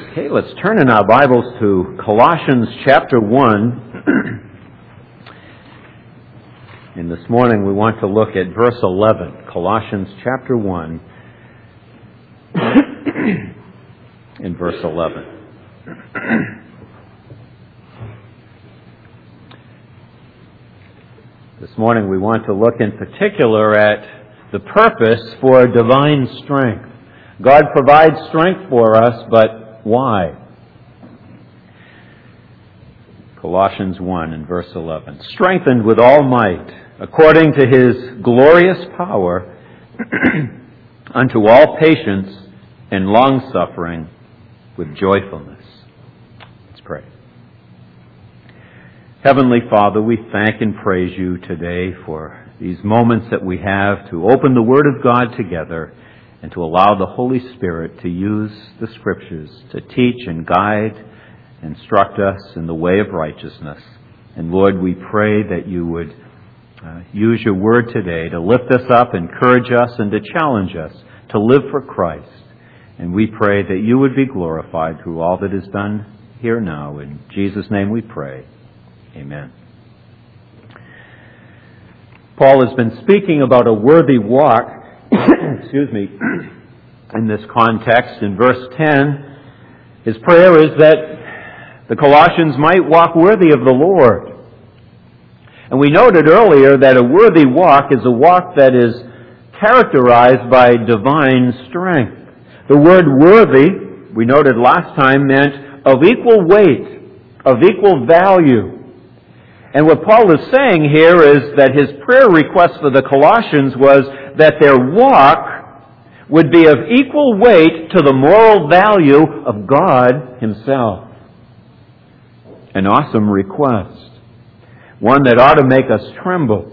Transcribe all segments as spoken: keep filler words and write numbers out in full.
Okay, let's turn in our Bibles to Colossians chapter one. And this morning we want to look at verse eleven. Colossians chapter one and verse eleven. This morning we want to look in particular at the purpose for divine strength. God provides strength for us, but why? Colossians one and verse eleven. Strengthened with all might, according to His glorious power, unto all patience and long-suffering with joyfulness. Let's pray. Heavenly Father, we thank and praise You today for these moments that we have to open the Word of God together and to allow the Holy Spirit to use the Scriptures to teach and guide, instruct us in the way of righteousness. And Lord, we pray that You would uh, use Your Word today to lift us up, encourage us, and to challenge us to live for Christ. And we pray that You would be glorified through all that is done here now. In Jesus' name we pray. Amen. Paul has been speaking about a worthy walk excuse me, in this context. In verse ten, his prayer is that the Colossians might walk worthy of the Lord. And we noted earlier that a worthy walk is a walk that is characterized by divine strength. The word worthy, we noted last time, meant of equal weight, of equal value. And what Paul is saying here is that his prayer request for the Colossians was that their walk would be of equal weight to the moral value of God Himself. An awesome request. One that ought to make us tremble.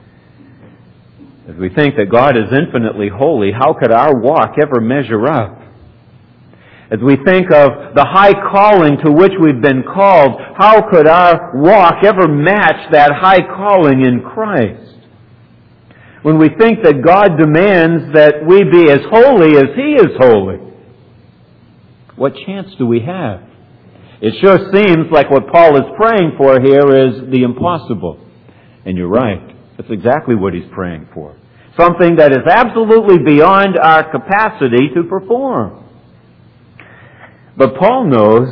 As we think that God is infinitely holy, how could our walk ever measure up? As we think of the high calling to which we've been called, how could our walk ever match that high calling in Christ? When we think that God demands that we be as holy as He is holy, what chance do we have? It sure seems like what Paul is praying for here is the impossible. And you're right. That's exactly what he's praying for. Something that is absolutely beyond our capacity to perform. But Paul knows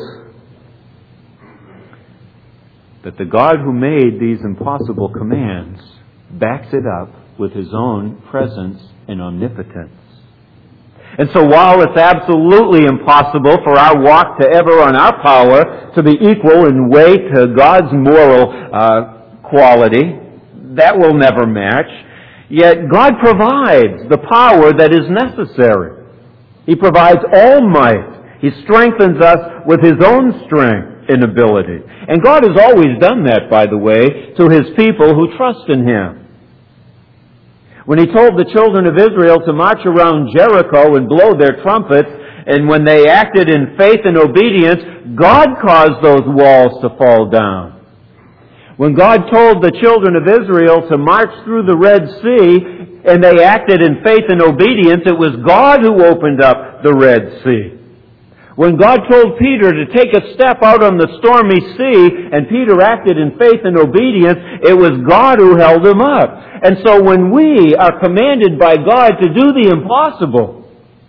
that the God who made these impossible commands backs it up with His own presence and omnipotence. And so while it's absolutely impossible for our walk to ever on our power to be equal in weight to God's moral uh, quality, that will never match, yet God provides the power that is necessary. He provides all might. He strengthens us with His own strength and ability. And God has always done that, by the way, to His people who trust in Him. When He told the children of Israel to march around Jericho and blow their trumpets, and when they acted in faith and obedience, God caused those walls to fall down. When God told the children of Israel to march through the Red Sea, and they acted in faith and obedience, it was God who opened up the Red Sea. When God told Peter to take a step out on the stormy sea, and Peter acted in faith and obedience, it was God who held him up. And so when we are commanded by God to do the impossible,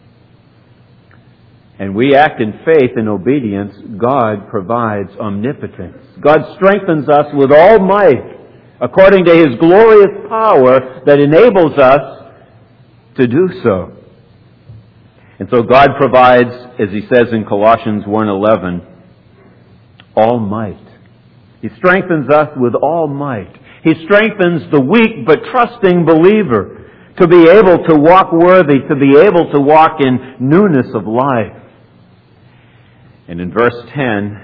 and we act in faith and obedience, God provides omnipotence. God strengthens us with all might, according to His glorious power that enables us to do so. And so God provides, as He says in Colossians one eleven, all might. He strengthens us with all might. He strengthens the weak but trusting believer to be able to walk worthy, to be able to walk in newness of life. And in verse ten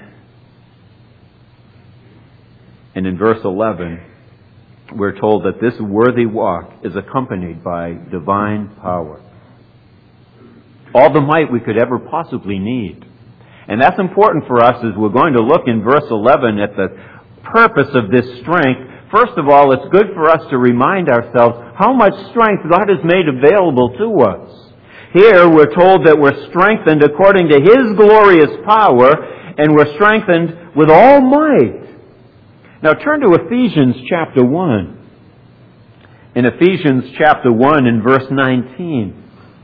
and in verse eleven, we're told that this worthy walk is accompanied by divine power. All the might we could ever possibly need. And that's important for us as we're going to look in verse eleven at the purpose of this strength. First of all, it's good for us to remind ourselves how much strength God has made available to us. Here we're told that we're strengthened according to His glorious power, and we're strengthened with all might. Now turn to Ephesians chapter one. In Ephesians chapter one in verse nineteen.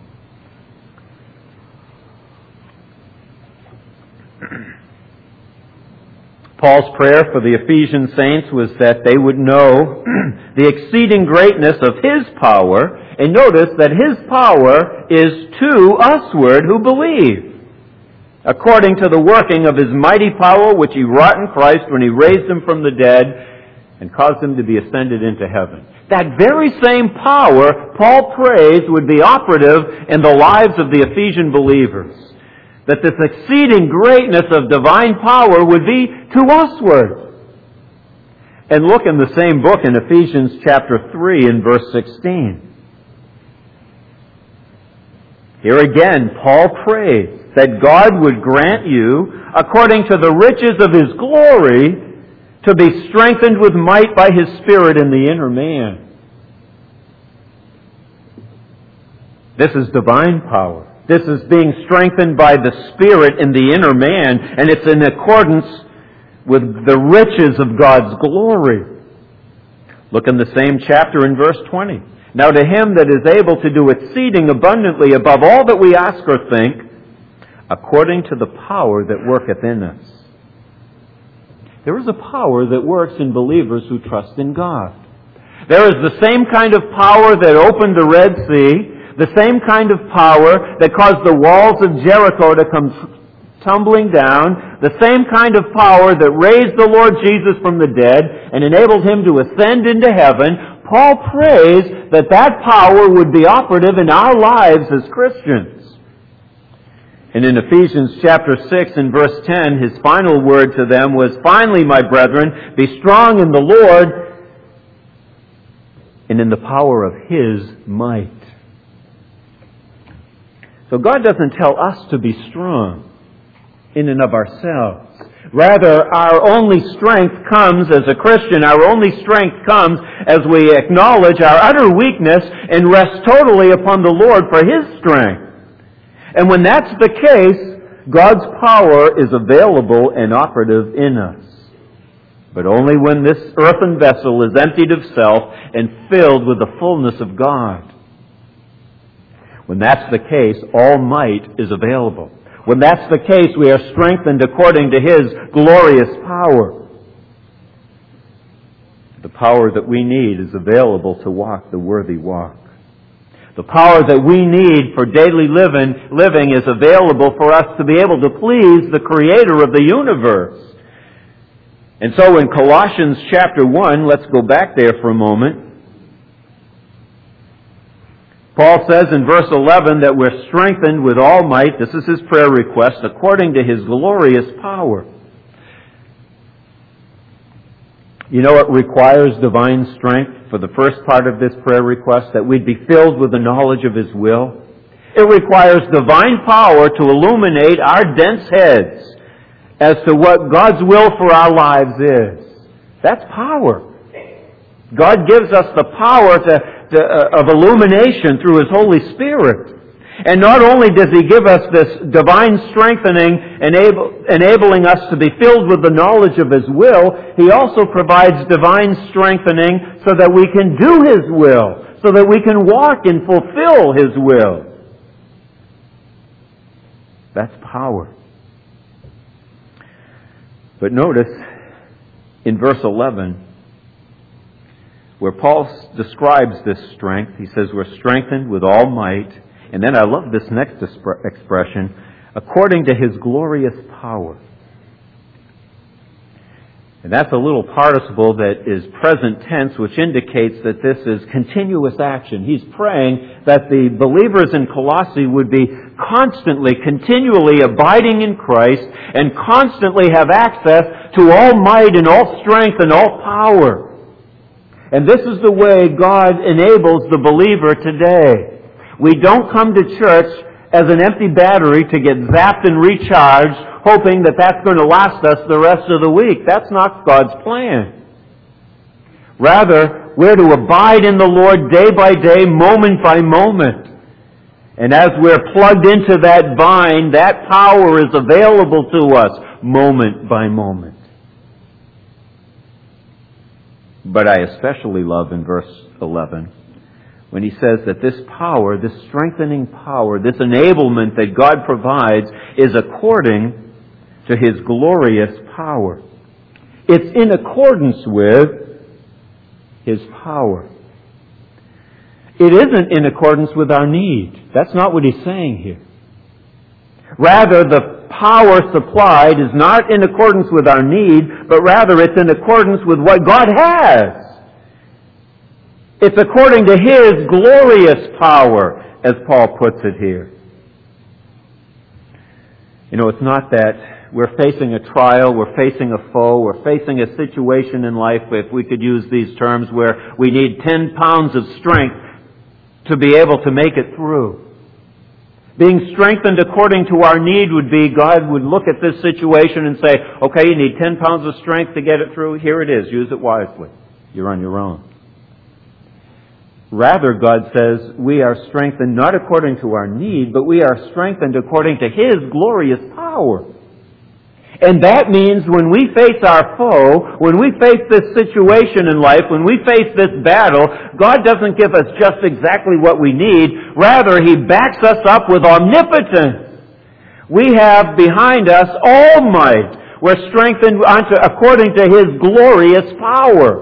Paul's prayer for the Ephesian saints was that they would know the exceeding greatness of His power, and notice that His power is to usward who believe, according to the working of His mighty power which He wrought in Christ when He raised Him from the dead and caused Him to be ascended into heaven. That very same power Paul prays would be operative in the lives of the Ephesian believers. That this exceeding greatness of divine power would be to usward. And look in the same book in Ephesians chapter three and verse sixteen. Here again, Paul prays that God would grant you, according to the riches of His glory, to be strengthened with might by His Spirit in the inner man. This is divine power. This is being strengthened by the Spirit in the inner man, and it's in accordance with the riches of God's glory. Look in the same chapter in verse twenty. Now to Him that is able to do exceeding abundantly above all that we ask or think, according to the power that worketh in us. There is a power that works in believers who trust in God. There is the same kind of power that opened the Red Sea, the same kind of power that caused the walls of Jericho to come tumbling down, the same kind of power that raised the Lord Jesus from the dead and enabled Him to ascend into heaven. Paul prays that that power would be operative in our lives as Christians. And in Ephesians chapter six and verse ten, his final word to them was, "Finally, my brethren, be strong in the Lord and in the power of His might." So God doesn't tell us to be strong in and of ourselves. Rather, our only strength comes as a Christian, our only strength comes as we acknowledge our utter weakness and rest totally upon the Lord for His strength. And when that's the case, God's power is available and operative in us. But only when this earthen vessel is emptied of self and filled with the fullness of God. When that's the case, all might is available. When that's the case, we are strengthened according to His glorious power. The power that we need is available to walk the worthy walk. The power that we need for daily living, living is available for us to be able to please the Creator of the universe. And so in Colossians chapter one, let's go back there for a moment. Paul says in verse eleven that we're strengthened with all might, this is his prayer request, according to His glorious power. You know it requires divine strength for the first part of this prayer request, that we'd be filled with the knowledge of His will. It requires divine power to illuminate our dense heads as to what God's will for our lives is. That's power. God gives us the power to of illumination through His Holy Spirit. And not only does He give us this divine strengthening, enable, enabling us to be filled with the knowledge of His will, He also provides divine strengthening so that we can do His will, so that we can walk and fulfill His will. That's power. But notice in verse eleven, where Paul describes this strength, he says we're strengthened with all might. And then I love this next expression, according to His glorious power. And that's a little participle that is present tense, which indicates that this is continuous action. He's praying that the believers in Colossae would be constantly, continually abiding in Christ and constantly have access to all might and all strength and all power. And this is the way God enables the believer today. We don't come to church as an empty battery to get zapped and recharged, hoping that that's going to last us the rest of the week. That's not God's plan. Rather, we're to abide in the Lord day by day, moment by moment. And as we're plugged into that vine, that power is available to us moment by moment. But I especially love in verse eleven when he says that this power, this strengthening power, this enablement that God provides is according to His glorious power. It's in accordance with His power. It isn't in accordance with our need. That's not what he's saying here. Rather, the power supplied is not in accordance with our need, but rather it's in accordance with what God has. It's according to His glorious power, as Paul puts it here. You know, it's not that we're facing a trial, we're facing a foe, we're facing a situation in life, if we could use these terms, where we need ten pounds of strength to be able to make it through. Being strengthened according to our need would be God would look at this situation and say, okay, you need ten pounds of strength to get it through. Here it is. Use it wisely. You're on your own. Rather, God says, we are strengthened not according to our need, but we are strengthened according to His glorious power. And that means when we face our foe, when we face this situation in life, when we face this battle, God doesn't give us just exactly what we need. Rather, He backs us up with omnipotence. We have behind us all might. We're strengthened unto, according to His glorious power.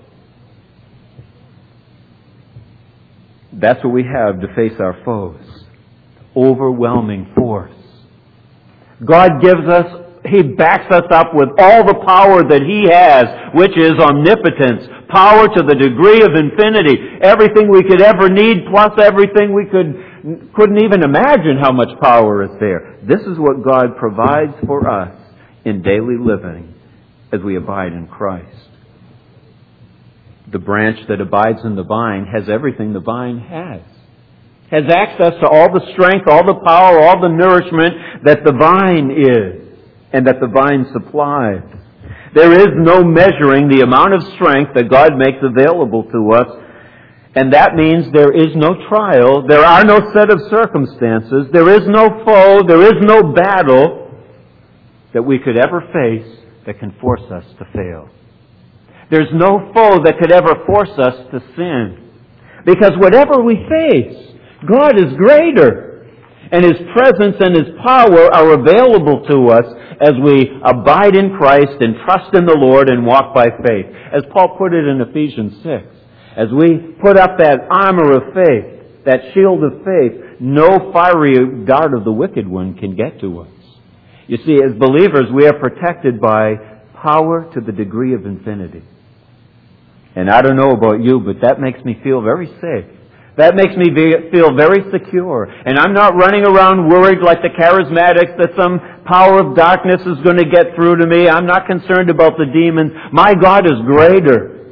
That's what we have to face our foes. Overwhelming force. God gives us He backs us up with all the power that He has, which is omnipotence, power to the degree of infinity. Everything we could ever need, plus everything we could, couldn't even imagine how much power is there. This is what God provides for us in daily living as we abide in Christ. The branch that abides in the vine has everything the vine has. Has access to all the strength, all the power, all the nourishment that the vine is. And that the vine supplies. There is no measuring the amount of strength that God makes available to us. And that means there is no trial, there are no set of circumstances, there is no foe, there is no battle that we could ever face that can force us to fail. There's no foe that could ever force us to sin. Because whatever we face, God is greater. And His presence and His power are available to us as we abide in Christ and trust in the Lord and walk by faith. As Paul put it in Ephesians six, as we put up that armor of faith, that shield of faith, no fiery dart of the wicked one can get to us. You see, as believers, we are protected by power to the degree of infinity. And I don't know about you, but that makes me feel very safe. That makes me be, feel very secure. And I'm not running around worried like the charismatics that some power of darkness is going to get through to me. I'm not concerned about the demons. My God is greater.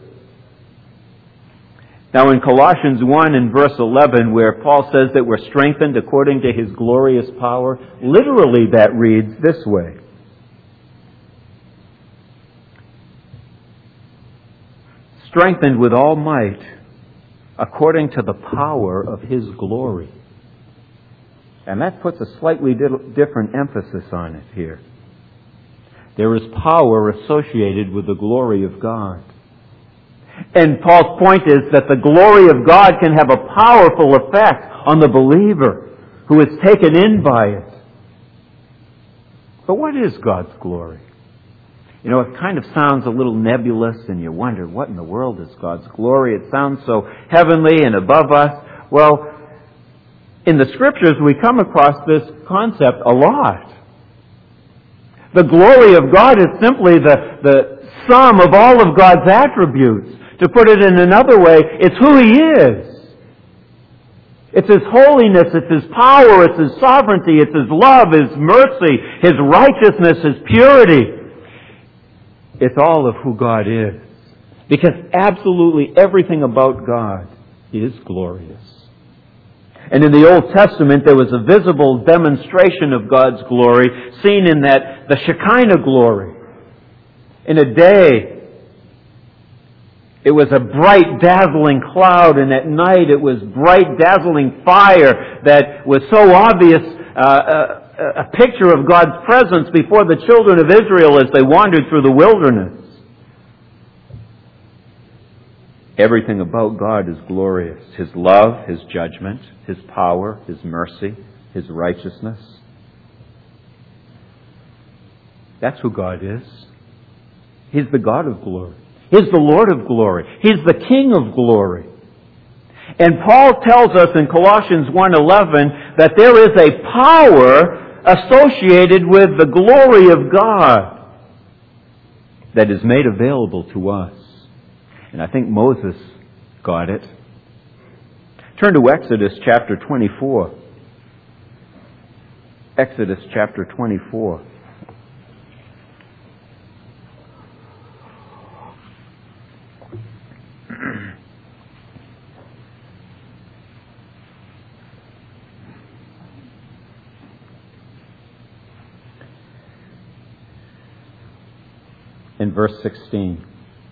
Now in Colossians one and verse eleven, where Paul says that we're strengthened according to His glorious power, literally that reads this way. Strengthened with all might, according to the power of His glory. And that puts a slightly different emphasis on it here. There is power associated with the glory of God. And Paul's point is that the glory of God can have a powerful effect on the believer who is taken in by it. But what is God's glory? You know, it kind of sounds a little nebulous, and you wonder, what in the world is God's glory? It sounds so heavenly and above us. Well, in the Scriptures, we come across this concept a lot. The glory of God is simply the, the sum of all of God's attributes. To put it in another way, it's who He is. It's His holiness, it's His power, it's His sovereignty, it's His love, His mercy, His righteousness, His purity. It's all of who God is. Because absolutely everything about God is glorious. And in the Old Testament, there was a visible demonstration of God's glory, seen in that, the Shekinah glory. In a day It was a bright, dazzling cloud, and at night it was bright, dazzling fire that was so obvious, uh, a, a picture of God's presence before the children of Israel as they wandered through the wilderness. Everything about God is glorious. His love, His judgment, His power, His mercy, His righteousness. That's who God is. He's the God of glory. He's the Lord of glory. He's the King of glory. And Paul tells us in Colossians one eleven that there is a power associated with the glory of God that is made available to us. And I think Moses got it. Turn to Exodus chapter twenty-four. Exodus chapter twenty-four. In verse sixteen.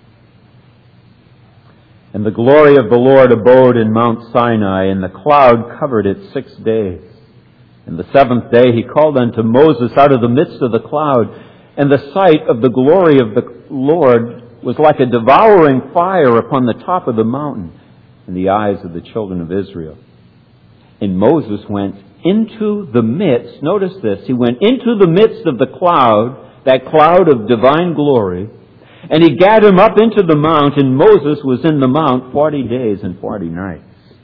And the glory of the Lord abode in Mount Sinai, and the cloud covered it six days. And the seventh day he called unto Moses out of the midst of the cloud, and the sight of the glory of the Lord was like a devouring fire upon the top of the mountain in the eyes of the children of Israel. And Moses went into the midst, notice this, he went into the midst of the cloud, that cloud of divine glory, and he gathered him up into the mount, and Moses was in the mount forty days and forty nights.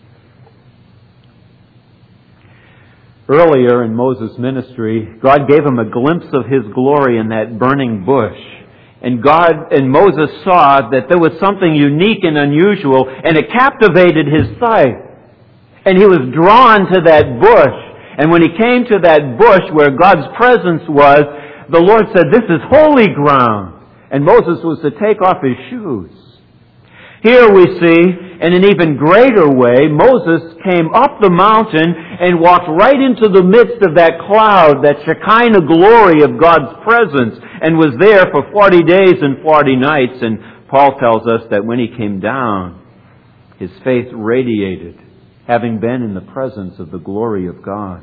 Earlier in Moses' ministry, God gave him a glimpse of His glory in that burning bush. And God and Moses saw that there was something unique and unusual, and it captivated his sight. And he was drawn to that bush. And when he came to that bush where God's presence was, the Lord said, "This is holy ground." And Moses was to take off his shoes. Here we see, in an even greater way, Moses came up the mountain and walked right into the midst of that cloud, that Shekinah glory of God's presence, and was there for forty days and forty nights. And Paul tells us that when he came down, his face radiated, having been in the presence of the glory of God.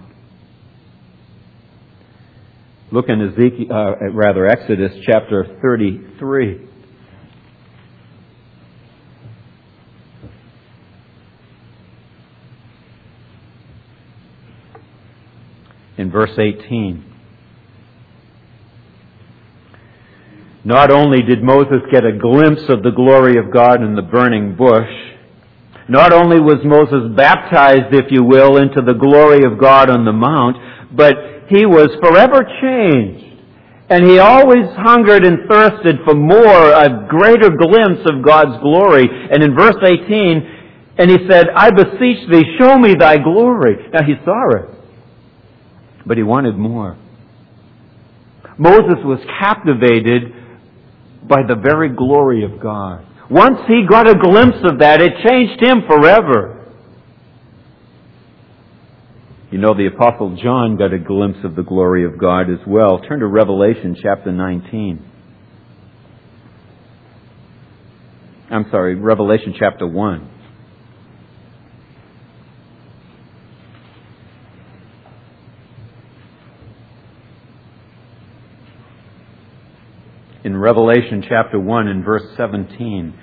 Look in Ezekiel, uh, rather Exodus chapter thirty-three. In verse eighteen. Not only did Moses get a glimpse of the glory of God in the burning bush, not only was Moses baptized, if you will, into the glory of God on the mount, but he was forever changed. And he always hungered and thirsted for more, a greater glimpse of God's glory. And in verse eighteen, and he said, "I beseech thee, show me thy glory." Now he saw it, but he wanted more. Moses was captivated by the very glory of God. Once he got a glimpse of that, it changed him forever. You know, the Apostle John got a glimpse of the glory of God as well. Turn to Revelation chapter nineteen. I'm sorry, Revelation chapter one. In Revelation chapter one and verse seventeen,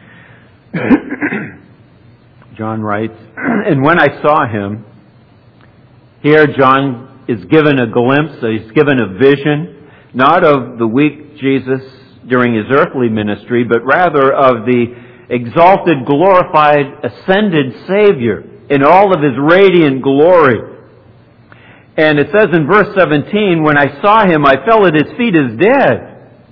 John writes, "And when I saw him," here John is given a glimpse, he's given a vision, not of the weak Jesus during his earthly ministry, but rather of the exalted, glorified, ascended Savior in all of His radiant glory. And it says in verse seventeen, "When I saw him, I fell at his feet as dead."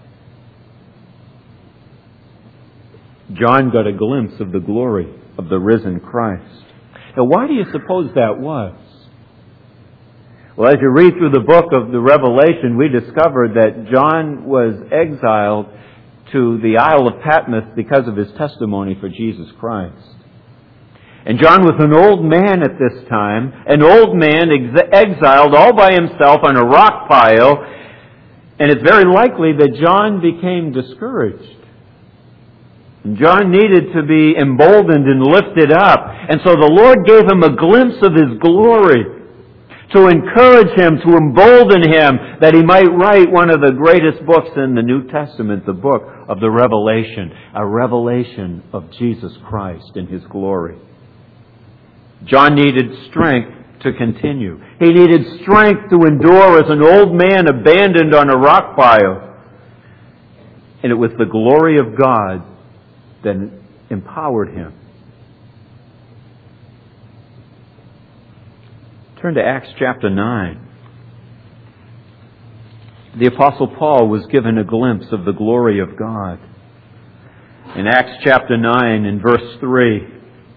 John got a glimpse of the glory of the risen Christ. Now, why do you suppose that was? Well, as you read through the book of the Revelation, we discovered that John was exiled to the Isle of Patmos because of his testimony for Jesus Christ. And John was an old man at this time, an old man ex- exiled all by himself on a rock pile, and it's very likely that John became discouraged. And John needed to be emboldened and lifted up. And so the Lord gave him a glimpse of His glory to encourage him, to embolden him, that he might write one of the greatest books in the New Testament, the book of the Revelation, a revelation of Jesus Christ in His glory. John needed strength to continue. He needed strength to endure as an old man abandoned on a rock pile. And it was the glory of God that empowered him. Turn to Acts chapter nine. The Apostle Paul was given a glimpse of the glory of God. In Acts chapter nine, in verse three,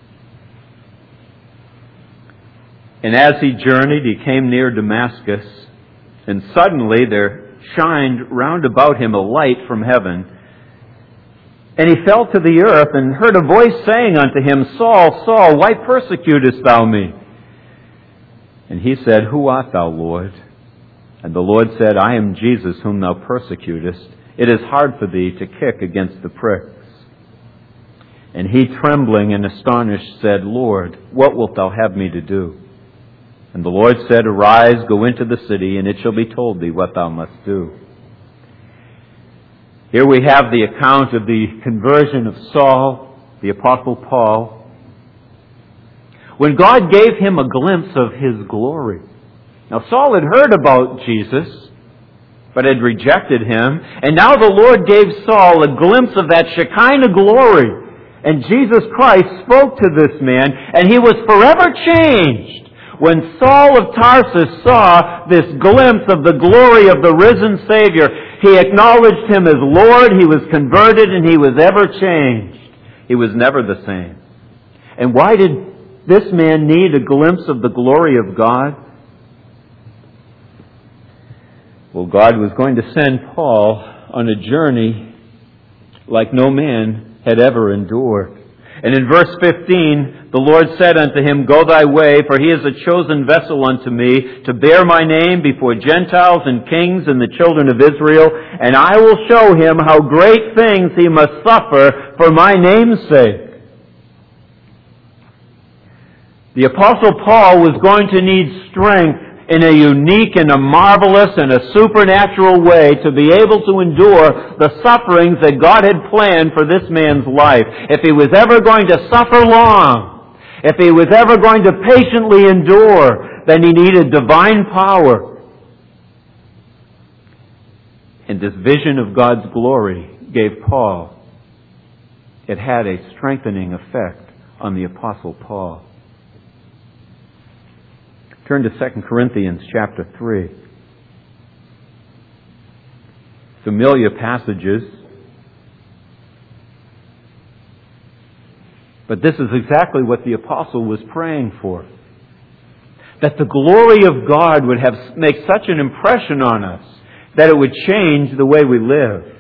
"And as he journeyed, he came near Damascus, and suddenly there shined round about him a light from heaven. And he fell to the earth, and heard a voice saying unto him, Saul, Saul, why persecutest thou me? And he said, Who art thou, Lord? And the Lord said, I am Jesus whom thou persecutest. It is hard for thee to kick against the pricks. And he, trembling and astonished, said, Lord, what wilt thou have me to do? And the Lord said, Arise, go into the city, and it shall be told thee what thou must do." Here we have the account of the conversion of Saul, the Apostle Paul, when God gave him a glimpse of His glory. Now, Saul had heard about Jesus, but had rejected Him. And now the Lord gave Saul a glimpse of that Shekinah glory. And Jesus Christ spoke to this man, and he was forever changed. When Saul of Tarsus saw this glimpse of the glory of the risen Savior, he acknowledged Him as Lord, he was converted, and he was ever changed. He was never the same. And why did this man need a glimpse of the glory of God? Well, God was going to send Paul on a journey like no man had ever endured. And in verse fifteen, the Lord said unto him, Go thy way, for he is a chosen vessel unto me, to bear my name before Gentiles and kings and the children of Israel, and I will show him how great things he must suffer for my name's sake. The Apostle Paul was going to need strength in a unique and a marvelous and a supernatural way to be able to endure the sufferings that God had planned for this man's life. If he was ever going to suffer long, if he was ever going to patiently endure, then he needed divine power. And this vision of God's glory gave Paul, it had a strengthening effect on the Apostle Paul. Turn to Second Corinthians chapter three. Familiar passages. But this is exactly what the apostle was praying for. That the glory of God would have make such an impression on us that it would change the way we live.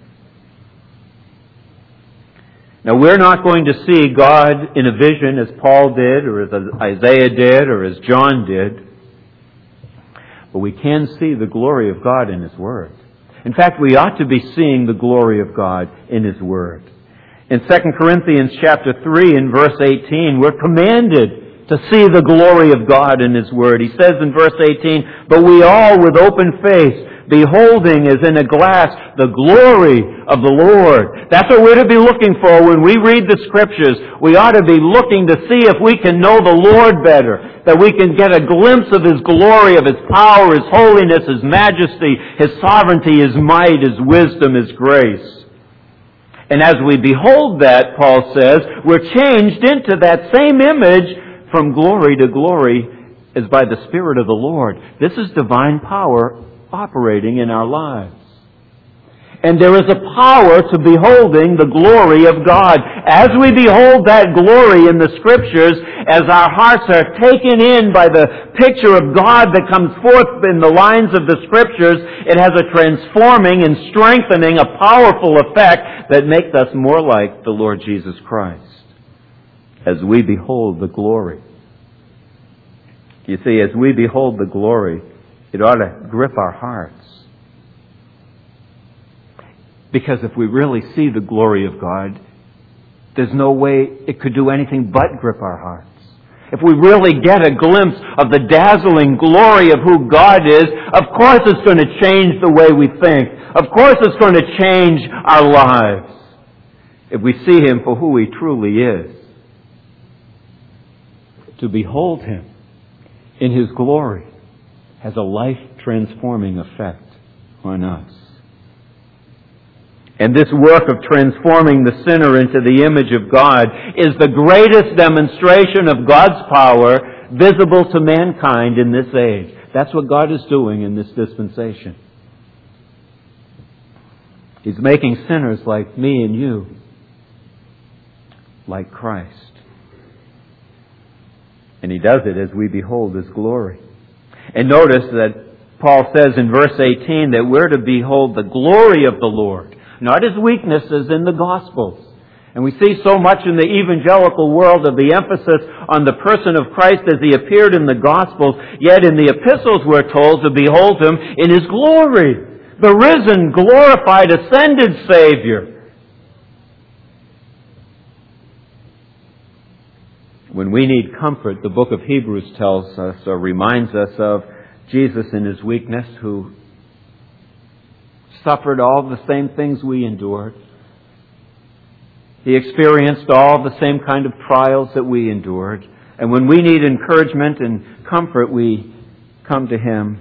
Now, we're not going to see God in a vision as Paul did, or as Isaiah did, or as John did. But we can see the glory of God in His Word. In fact, we ought to be seeing the glory of God in His Word. In Second Corinthians chapter three, in verse eighteen, we're commanded to see the glory of God in His Word. He says in verse eighteen, But we all with open face, beholding as in a glass the glory of the Lord. That's what we're to be looking for when we read the Scriptures. We ought to be looking to see if we can know the Lord better, that we can get a glimpse of His glory, of His power, His holiness, His majesty, His sovereignty, His might, His wisdom, His grace. And as we behold that, Paul says, we're changed into that same image from glory to glory as by the Spirit of the Lord. This is divine power operating in our lives. And there is a power to beholding the glory of God. As we behold that glory in the Scriptures, as our hearts are taken in by the picture of God that comes forth in the lines of the Scriptures, it has a transforming and strengthening, a powerful effect that makes us more like the Lord Jesus Christ. As we behold the glory. You see, as we behold the glory, it ought to grip our hearts. Because if we really see the glory of God, there's no way it could do anything but grip our hearts. If we really get a glimpse of the dazzling glory of who God is, of course it's going to change the way we think. Of course it's going to change our lives if we see Him for who He truly is. To behold Him in His glory has a life-transforming effect on us. And this work of transforming the sinner into the image of God is the greatest demonstration of God's power visible to mankind in this age. That's what God is doing in this dispensation. He's making sinners like me and you like Christ. And He does it as we behold His glory. And notice that Paul says in verse eighteen that we're to behold the glory of the Lord, not His weaknesses in the Gospels. And we see so much in the evangelical world of the emphasis on the person of Christ as He appeared in the Gospels, yet in the epistles we're told to behold Him in His glory, the risen, glorified, ascended Savior. When we need comfort, the book of Hebrews tells us or reminds us of Jesus in His weakness, who suffered all the same things we endured. He experienced all the same kind of trials that we endured. And when we need encouragement and comfort, we come to Him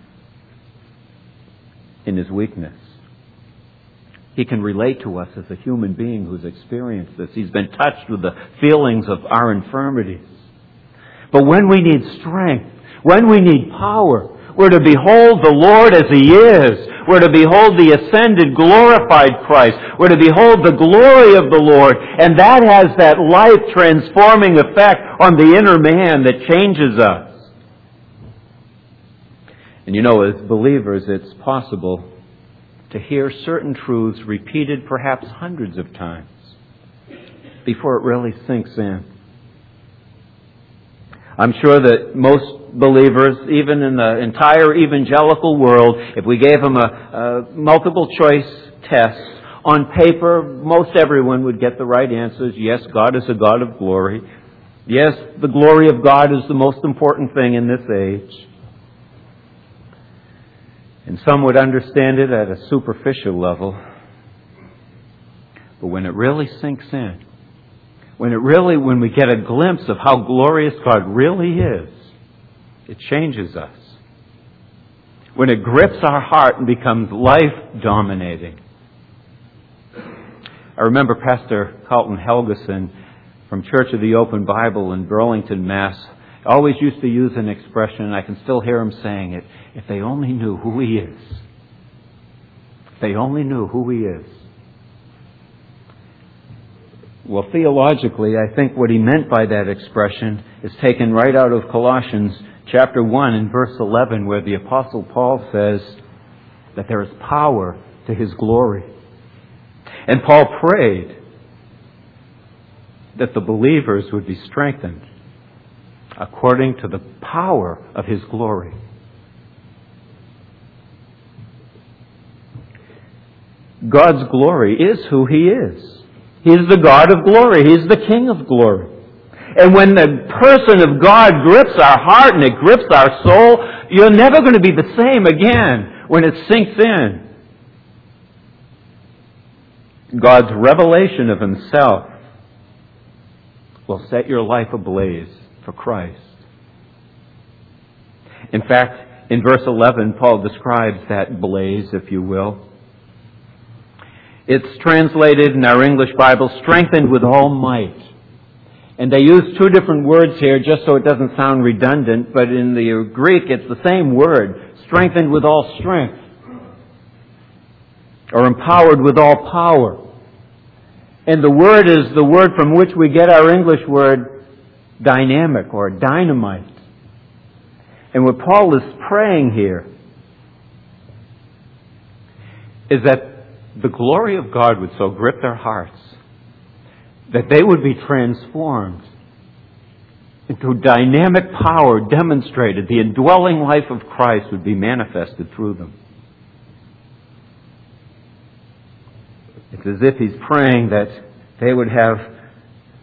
in His weakness. He can relate to us as a human being who's experienced this. He's been touched with the feelings of our infirmities. But when we need strength, when we need power, we're to behold the Lord as He is. We're to behold the ascended, glorified Christ. We're to behold the glory of the Lord. And that has that life-transforming effect on the inner man that changes us. And you know, as believers, it's possible to hear certain truths repeated perhaps hundreds of times before it really sinks in. I'm sure that most believers, even in the entire evangelical world, if we gave them a, a multiple choice test, on paper, most everyone would get the right answers. Yes, God is a God of glory. Yes, the glory of God is the most important thing in this age. And some would understand it at a superficial level. But when it really sinks in, when it really, when we get a glimpse of how glorious God really is, it changes us. When it grips our heart and becomes life-dominating. I remember Pastor Carlton Helgeson from Church of the Open Bible in Burlington, Mass. Always used to use an expression, and I can still hear him saying it, if they only knew who He is. If they only knew who He is. Well, theologically, I think what he meant by that expression is taken right out of Colossians chapter one and verse eleven, where the Apostle Paul says that there is power to His glory. And Paul prayed that the believers would be strengthened according to the power of His glory. God's glory is who He is. He is the God of glory. He is the King of glory. And when the person of God grips our heart and it grips our soul, you're never going to be the same again when it sinks in. God's revelation of Himself will set your life ablaze for Christ. In fact, in verse eleven, Paul describes that blaze, if you will. It's translated in our English Bible, strengthened with all might. And they use two different words here just so it doesn't sound redundant, but in the Greek it's the same word, strengthened with all strength, or empowered with all power. And the word is the word from which we get our English word dynamic or dynamite. And what Paul is praying here is that the glory of God would so grip their hearts that they would be transformed into dynamic power demonstrated. The indwelling life of Christ would be manifested through them. It's as if he's praying that they would have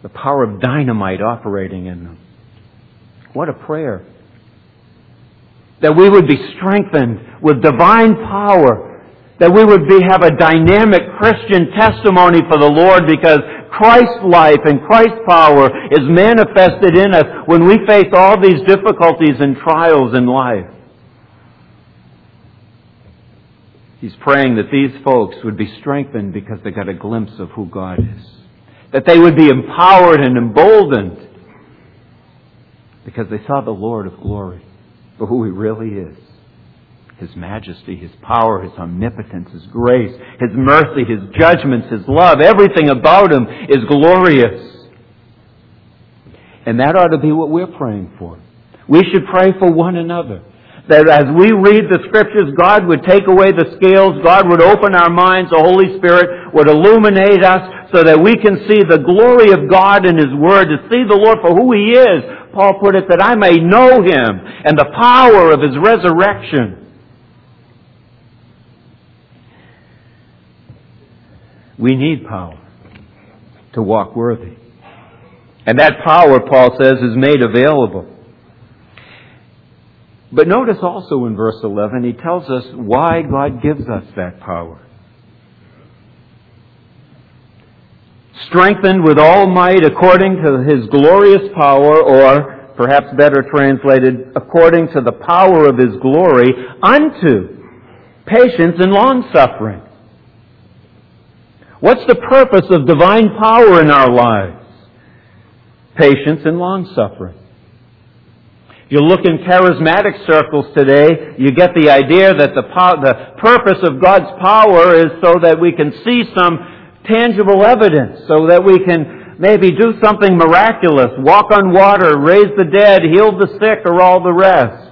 the power of dynamite operating in them. What a prayer. That we would be strengthened with divine power. That we would be, have a dynamic Christian testimony for the Lord, because Christ's life and Christ's power is manifested in us when we face all these difficulties and trials in life. He's praying that these folks would be strengthened because they got a glimpse of who God is. That they would be empowered and emboldened because they saw the Lord of glory for who He really is. His majesty, His power, His omnipotence, His grace, His mercy, His judgments, His love. Everything about Him is glorious. And that ought to be what we're praying for. We should pray for one another. That as we read the Scriptures, God would take away the scales, God would open our minds, the Holy Spirit would illuminate us so that we can see the glory of God in His Word, to see the Lord for who He is. Paul put it, that I may know Him and the power of His resurrection. We need power to walk worthy. And that power, Paul says, is made available. But notice also in verse eleven, he tells us why God gives us that power. Strengthened with all might according to His glorious power, or perhaps better translated, according to the power of His glory, unto patience and long-suffering. What's the purpose of divine power in our lives? Patience and long-suffering. You look in charismatic circles today, you get the idea that the, po- the purpose of God's power is so that we can see some tangible evidence, so that we can maybe do something miraculous, walk on water, raise the dead, heal the sick, or all the rest.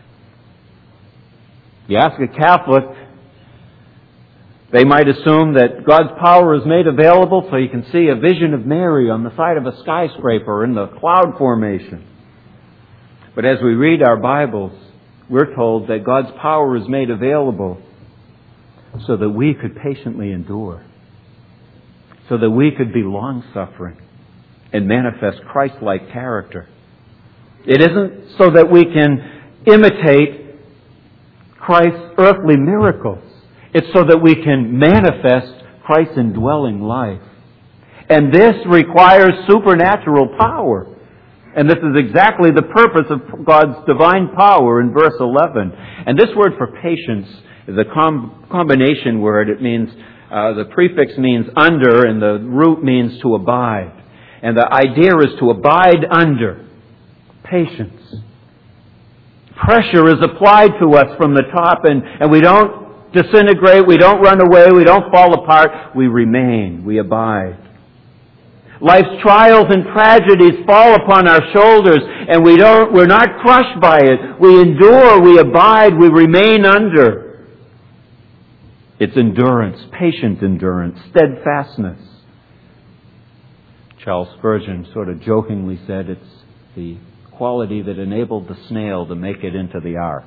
You ask a Catholic, they might assume that God's power is made available so you can see a vision of Mary on the side of a skyscraper in the cloud formation. But as we read our Bibles, we're told that God's power is made available so that we could patiently endure, so that we could be long-suffering and manifest Christ-like character. It isn't so that we can imitate Christ's earthly miracles. It's so that we can manifest Christ's indwelling life. And this requires supernatural power. And this is exactly the purpose of God's divine power in verse eleven. And this word for patience is a com- combination word. It means, uh, the prefix means under, and the root means to abide. And the idea is to abide under. Patience. Pressure is applied to us from the top, and, and we don't disintegrate, we don't run away, we don't fall apart. We remain, we abide. Life's trials and tragedies fall upon our shoulders, and we don't, we're not crushed by it. We endure, we abide, we remain under. It's endurance, patient endurance, steadfastness. Charles Spurgeon sort of jokingly said it's the quality that enabled the snail to make it into the ark.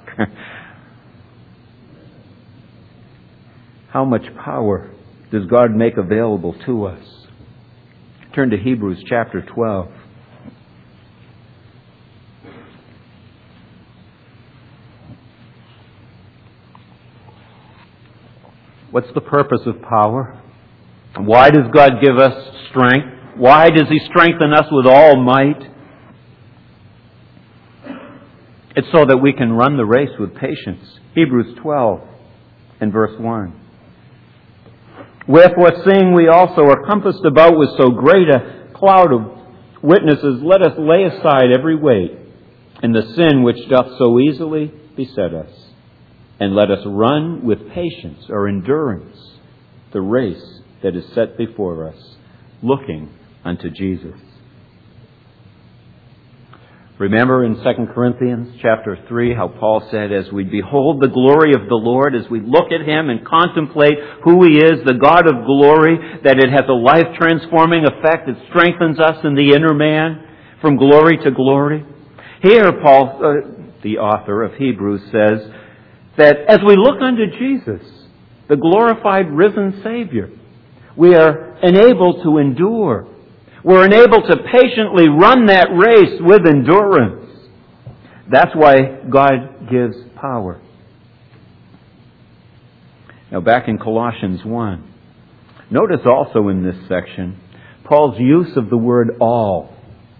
How much power does God make available to us? Turn to Hebrews chapter twelve. What's the purpose of power? Why does God give us strength? Why does He strengthen us with all might? It's so that we can run the race with patience. Hebrews twelve and verse one. Wherefore, seeing we also are compassed about with so great a cloud of witnesses, let us lay aside every weight and the sin which doth so easily beset us, and let us run with patience or endurance the race that is set before us, looking unto Jesus. Remember in Second Corinthians chapter three how Paul said, as we behold the glory of the Lord, as we look at Him and contemplate who He is, the God of glory, that it has a life-transforming effect. It strengthens us in the inner man from glory to glory. Here, Paul, uh, the author of Hebrews, says that as we look unto Jesus, the glorified risen Savior, we are enabled to endure. We're enabled to patiently run that race with endurance. That's why God gives power. Now back in Colossians one, notice also in this section, Paul's use of the word all.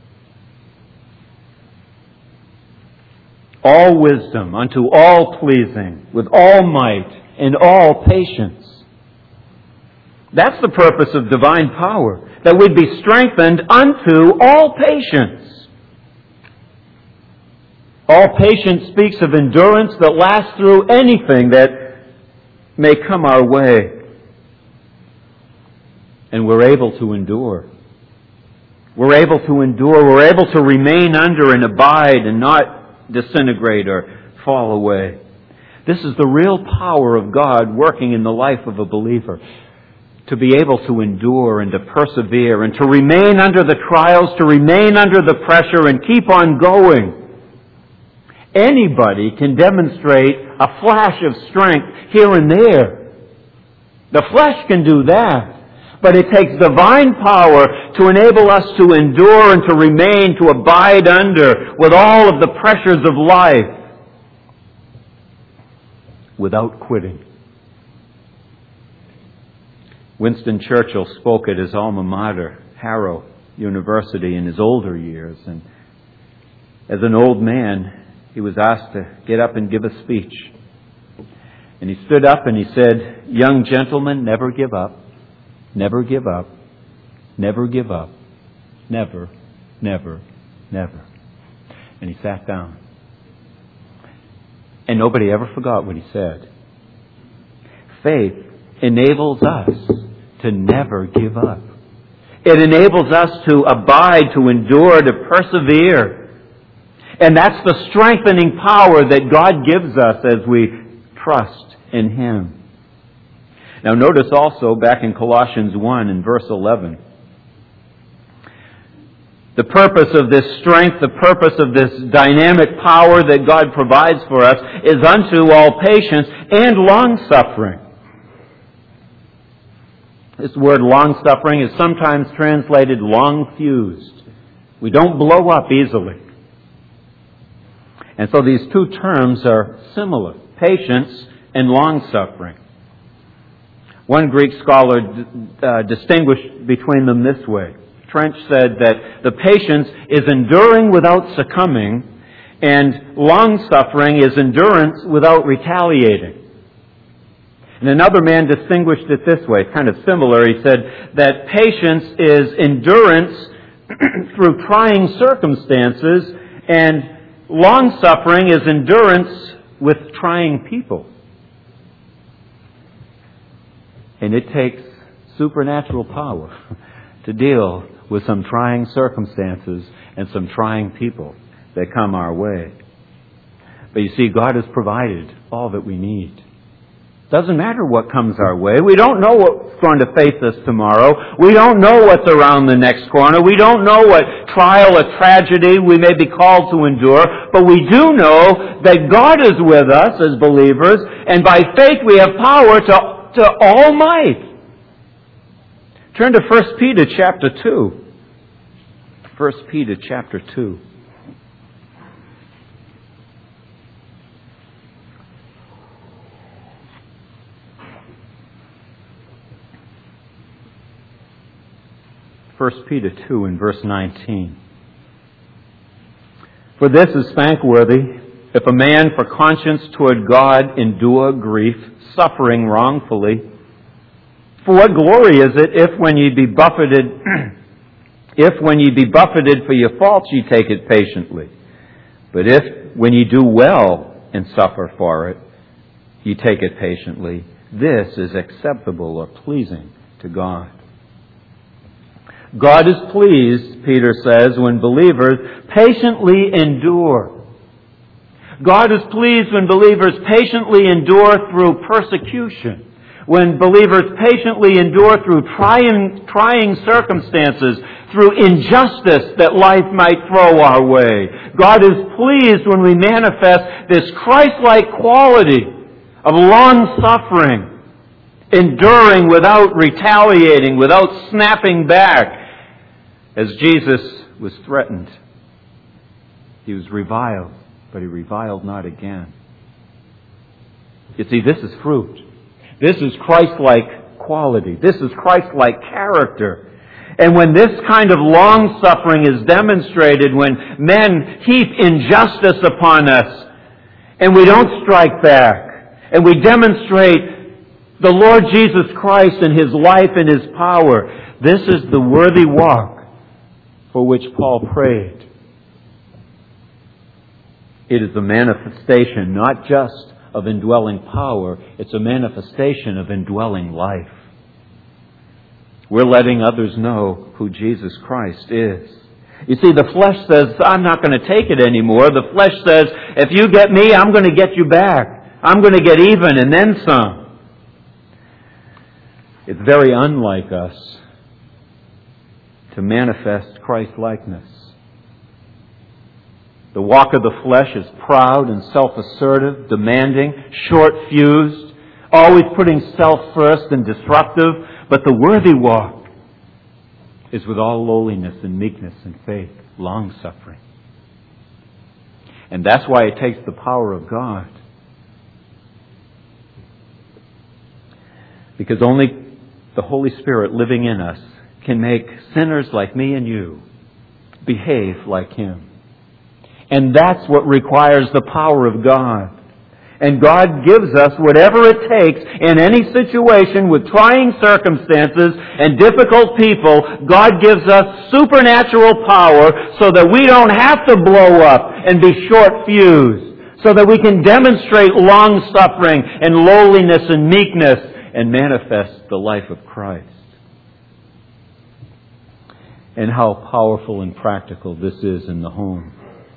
All wisdom, unto all pleasing, with all might, and all patience. That's the purpose of divine power, that we'd be strengthened unto all patience. All patience speaks of endurance that lasts through anything that may come our way. And we're able to endure. We're able to endure. We're able to remain under and abide and not disintegrate or fall away. This is the real power of God working in the life of a believer. To be able to endure and to persevere and to remain under the trials, to remain under the pressure and keep on going. Anybody can demonstrate a flash of strength here and there. The flesh can do that. But it takes divine power to enable us to endure and to remain, to abide under with all of the pressures of life without quitting. Winston Churchill spoke at his alma mater, Harrow University, in his older years. And as an old man, he was asked to get up and give a speech. And he stood up and he said, "Young gentlemen, never give up. Never give up. Never give up. Never, never, never." And he sat down. And nobody ever forgot what he said. Faith enables us to never give up. It enables us to abide, to endure, to persevere. And that's the strengthening power that God gives us as we trust in Him. Now notice also back in Colossians one in verse eleven, the purpose of this strength, the purpose of this dynamic power that God provides for us is unto all patience and long-suffering. This word long-suffering is sometimes translated long-fused. We don't blow up easily. And so these two terms are similar, patience and long-suffering. One Greek scholar uh, distinguished between them this way. Trench said that the patience is enduring without succumbing, and long-suffering is endurance without retaliating. And another man distinguished it this way, kind of similar. He said that patience is endurance through trying circumstances, and long-suffering is endurance with trying people. And it takes supernatural power to deal with some trying circumstances and some trying people that come our way. But you see, God has provided all that we need. Doesn't matter what comes our way. We don't know what's going to face us tomorrow. We don't know what's around the next corner. We don't know what trial or tragedy we may be called to endure. But we do know that God is with us as believers, and by faith we have power to to all might. Turn to First Peter chapter two. First Peter chapter two. First Peter two and verse nineteen. For this is thankworthy, if a man for conscience toward God endure grief, suffering wrongfully. For what glory is it if when ye be buffeted, if when ye be buffeted for your faults ye take it patiently? But if when ye do well and suffer for it, ye take it patiently, this is acceptable or pleasing to God. God is pleased, Peter says, when believers patiently endure. God is pleased when believers patiently endure through persecution, when believers patiently endure through trying, trying circumstances, through injustice that life might throw our way. God is pleased when we manifest this Christ-like quality of long-suffering, enduring without retaliating, without snapping back, As Jesus was threatened, he was reviled, but he reviled not again. You see, this is fruit. This is Christ-like quality. This is Christ-like character. And when this kind of long-suffering is demonstrated, when men heap injustice upon us, and we don't strike back, and we demonstrate the Lord Jesus Christ and His life and His power, this is the worthy walk for which Paul prayed. It is a manifestation not just of indwelling power, it's a manifestation of indwelling life. We're letting others know who Jesus Christ is. You see, the flesh says, I'm not going to take it anymore. The flesh says, if you get me, I'm going to get you back. I'm going to get even and then some. It's very unlike us to manifest Christ-likeness. The walk of the flesh is proud and self-assertive, demanding, short-fused, always putting self first and disruptive. But the worthy walk is with all lowliness and meekness and faith, long-suffering. And that's why it takes the power of God. Because only the Holy Spirit living in us can make sinners like me and you behave like Him. And that's what requires the power of God. And God gives us whatever it takes in any situation with trying circumstances and difficult people. God gives us supernatural power so that we don't have to blow up and be short-fused. So that we can demonstrate long-suffering and lowliness and meekness and manifest the life of Christ. And how powerful and practical this is in the home.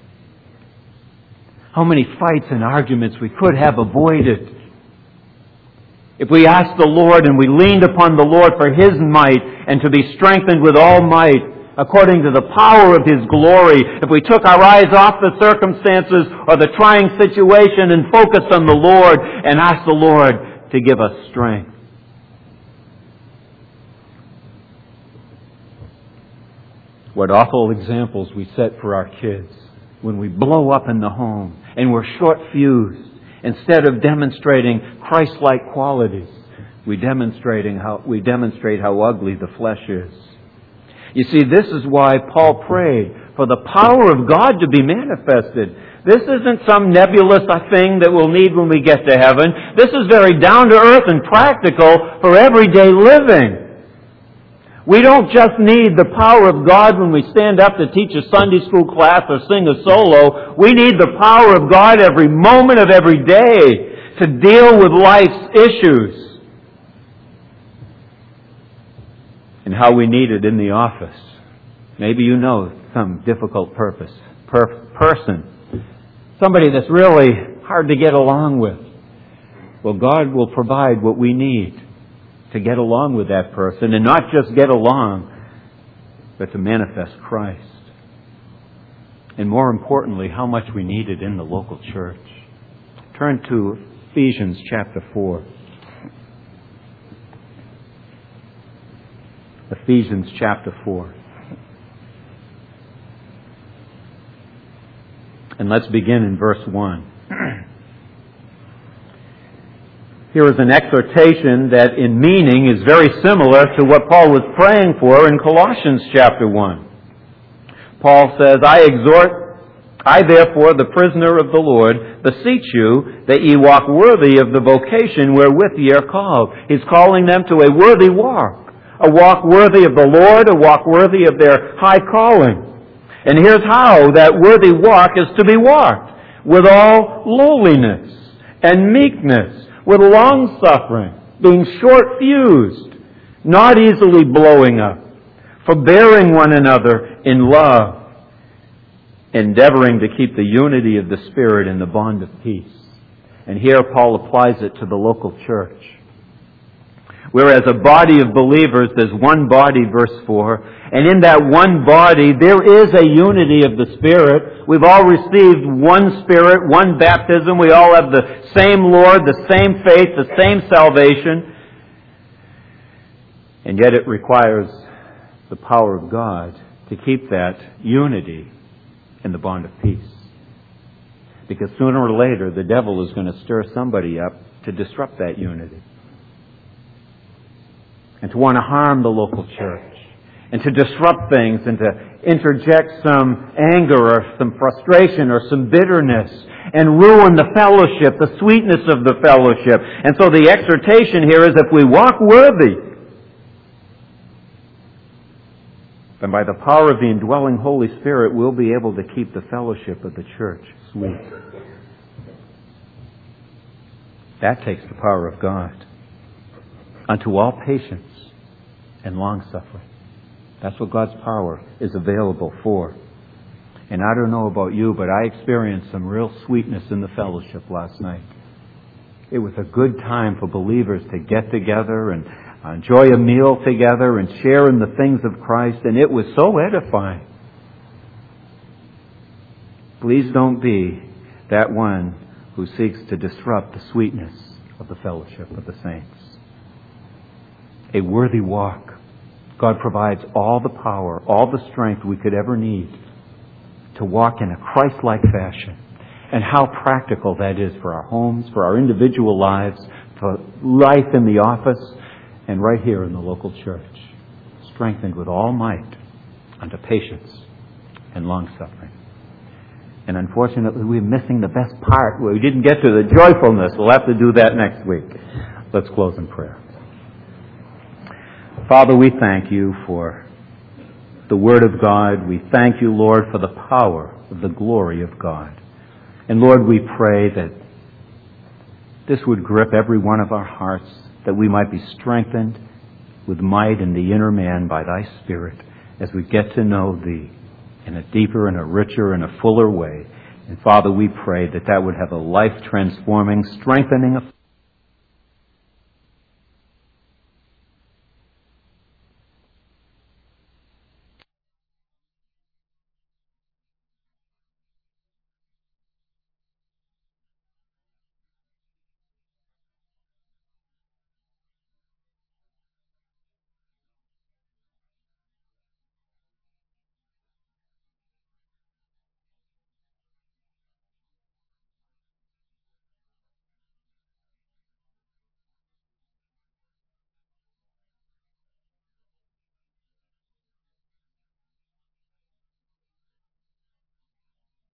How many fights and arguments we could have avoided if we asked the Lord and we leaned upon the Lord for His might and to be strengthened with all might according to the power of His glory. If we took our eyes off the circumstances or the trying situation and focused on the Lord and asked the Lord to give us strength. What awful examples we set for our kids when we blow up in the home and we're short-fused. Instead of demonstrating Christ-like qualities, we demonstrating how we demonstrate how ugly the flesh is. You see, this is why Paul prayed for the power of God to be manifested. This isn't some nebulous thing that we'll need when we get to heaven. This is very down-to-earth and practical for everyday living. We don't just need the power of God when we stand up to teach a Sunday school class or sing a solo. We need the power of God every moment of every day to deal with life's issues. And how we need it in the office. Maybe you know some difficult purpose, per- person. Somebody that's really hard to get along with. Well, God will provide what we need to get along with that person, and not just get along, but to manifest Christ. And more importantly, how much we need it in the local church. Turn to Ephesians chapter four. Ephesians chapter four. And let's begin in verse one. Here is an exhortation that in meaning is very similar to what Paul was praying for in Colossians chapter one. Paul says, I exhort, I therefore, the prisoner of the Lord, beseech you that ye walk worthy of the vocation wherewith ye are called. He's calling them to a worthy walk. A walk worthy of the Lord, a walk worthy of their high calling. And here's how that worthy walk is to be walked. With all lowliness and meekness, with long-suffering, being short-fused, not easily blowing up, forbearing one another in love, endeavoring to keep the unity of the Spirit in the bond of peace. And here Paul applies it to the local church. Whereas a body of believers, there's one body, verse four, and in that one body there is a unity of the Spirit. We've all received one Spirit, one baptism. We all have the same Lord, the same faith, the same salvation. And yet it requires the power of God to keep that unity in the bond of peace. Because sooner or later, the devil is going to stir somebody up to disrupt that unity. And to want to harm the local church. And to disrupt things and to interject some anger or some frustration or some bitterness and ruin the fellowship, the sweetness of the fellowship. And so the exhortation here is if we walk worthy, then by the power of the indwelling Holy Spirit, we'll be able to keep the fellowship of the church sweet. That takes the power of God unto all patience and long-suffering. That's what God's power is available for. And I don't know about you, but I experienced some real sweetness in the fellowship last night. It was a good time for believers to get together and enjoy a meal together and share in the things of Christ, and it was so edifying. Please don't be that one who seeks to disrupt the sweetness of the fellowship of the saints. A worthy walk. God provides all the power, all the strength we could ever need to walk in a Christ-like fashion. And how practical that is for our homes, for our individual lives, for life in the office, and right here in the local church. Strengthened with all might unto patience and long-suffering. And unfortunately, we're missing the best part. We didn't get to the joyfulness. We'll have to do that next week. Let's close in prayer. Father, we thank you for the Word of God. We thank you, Lord, for the power of the glory of God. And Lord, we pray that this would grip every one of our hearts, that we might be strengthened with might in the inner man by thy Spirit as we get to know thee in a deeper and a richer and a fuller way. And Father, we pray that that would have a life-transforming, strengthening effect